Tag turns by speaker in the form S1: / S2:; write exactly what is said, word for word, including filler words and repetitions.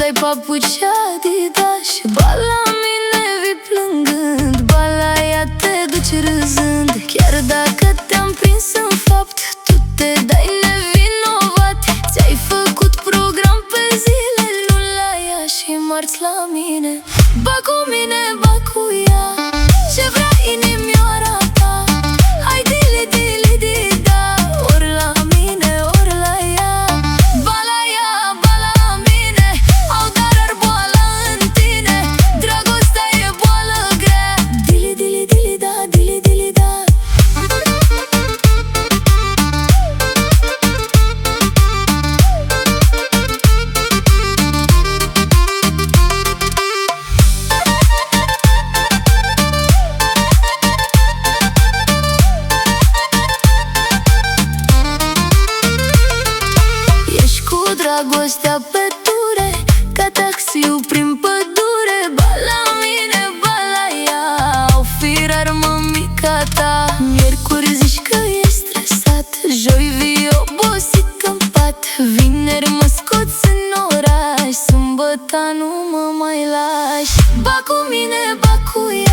S1: dai papuci Adidas și ba la mine vii plângând, ba la ea te duci râzând. Chiar dacă te-am prins în fapt, tu te dai nevinovat. Ți-ai făcut program pe zile luni la ea și marți la mine. Ba cu mine, ba cu ea, ce vrea inimioara ta. Hai dili, dili, dili, da, ori la mine, ori la ea. Ba la ea, ba la mine, au dar ar boală în tine. Dragostea e boală grea. Dili, dili, dili, da, dili, dili, da. Dragostea pe ture, ca taxiul prin pădure. Ba la mine, ba la ea, au firar mămica ta. Miercuri zici că e stresat, joi vii obosit în pat, vineri mă scoți în oraș, sâmbătă nu mă mai lași. Ba cu mine, ba cu ea,